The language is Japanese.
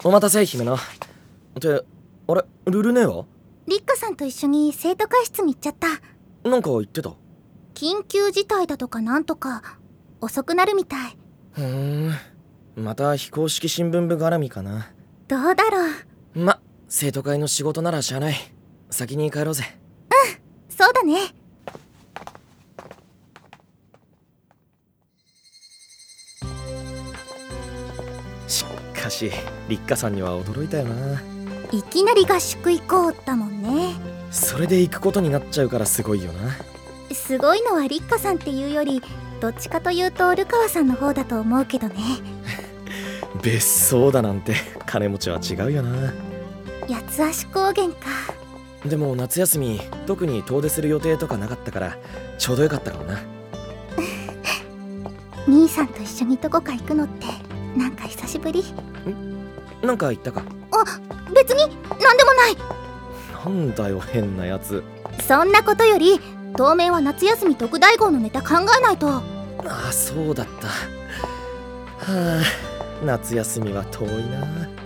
お待たせ姫な。ってあれ、ルルネはリッカさんと一緒に生徒会室に行っちゃった。 なんか言ってた？ 緊急事態だとかなんとか遅くなるみたい。 また非公式新聞部絡みかな。 どうだろう。 生徒会の仕事ならしゃあない。先に帰ろうぜ。 そうだね。 しかしリッカさんには驚いたよな。 いきなり合宿行こうだもんね。 それで行くことになっちゃうからすごいよな。 すごいのはリッカさんっていうよりどっちかというとルカワさんの方だと思うけどね。 別荘だなんて金持ちは違うよな。 八つ足高原か。 でも夏休み特に遠出する予定とかなかったからちょうどよかったかもな。 兄さんと一緒にどこか行くのってなんか久しぶり。 なんか言ったか？ 別になんでもない。 なんだよ変なやつ。 そんなことより当面は夏休み特大号のネタ考えないと。 そうだった。夏休みは遠いな。